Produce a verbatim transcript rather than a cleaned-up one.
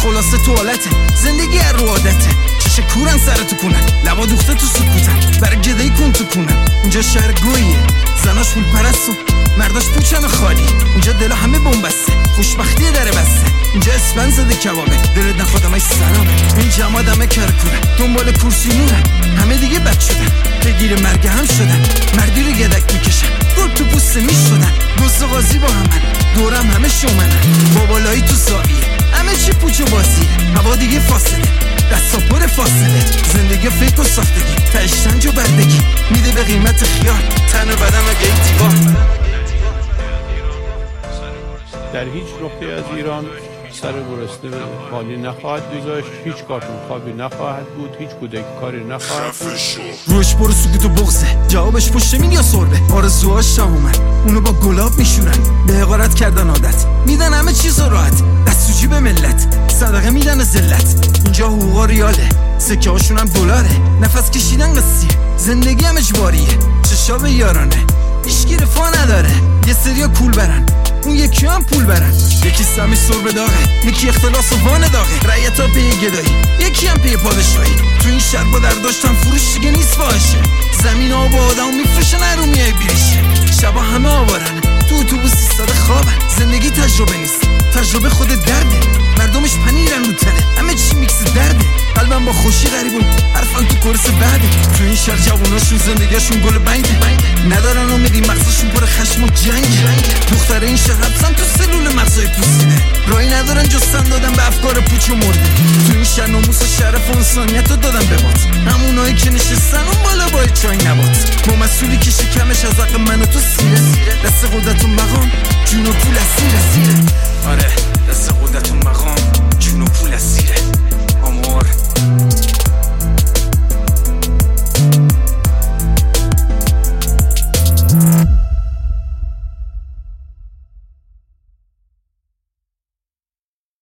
خلاصه توالته زندگی هر رو عادته چشه کورن سرتو کنن لبا دوخته تو سکوتن برای گدهی کن تو کنن اونجا شهر گویه زناش پول پرست و مرداش پوچم خالی اونجا دلا همه بومبسته خوشبختی داره بسته اینجا اسپن زده کبابه دلت نخواد همه سرامه این جماعت همه کرکورن دنبال کرسی نورن همه دیگه بد شدن بگیر مرگ هم شدن مردی رو گدک میکشن گل تو پوسته میشدن دوست و غازی با همن دورم همه شومنن بابالایی تو زاویه همه چی پوچ و بازیه هوا دیگه فاصله دستا پر فاصله زندگی فکر و ساختگی تشتنج و بردگی میده به قیمت خیال تن و بدن و گئی دیوار. در هیچ نقطه از ایران سر برسته خالی نخواهد گذاشت، هیچ کارتون خوابی نخواهد بود، هیچ کودک کاری نخواهد بود. روش برو سکوت و بغزه جوابش پشت مین یا سربه آرزوهاش شهومن اونو با گلاب میشورن به حقارت کردن عادت میدن همه چیز رو راحت دستوجی به ملت صدقه میدن ذلت اینجا حقوقا ریاله سکه هاشون هم دلاره نفس کشیدن قصیه زندگی هم اجباریه چشا به یارانه هیچکی رفاه نداره یه سریا کول برن اون یکی هم پول برن یکی سمی سر به داغه یکی اختلاس و وان داغه رعیتا پی گدایی یکی هم پی پادشاهی تو این شهر با در داشتن فروش دیگه نیست فاشه زمین ها با آدم میفرشن هرو میای بیشه شبا همه آوارن تو اتوبوس ایستاده خوابن زندگی تجربه نیست تجربه خود درده مردمش پنیرن رو تله همه چی میکس درده قلبم با خوشی غریبون حرفن تو کورس بعده تو این شهر جووناشون زندگیشون گل بنگه ندارن امیدی مغزشون پر خشم و جنگ دختره این شهر حبسن تو سلول مغزای پوسیده رایی ندارن جستن دادن به افکار پوچ و مرده تو این شهر ناموس و شرف و انسانیت رو دادن به بات همونایی که نشستن اون بالا با چای نبات با مسئولی که شکمش از عقل من و تو سیره دست قدرت و مقام جون و پول اسیره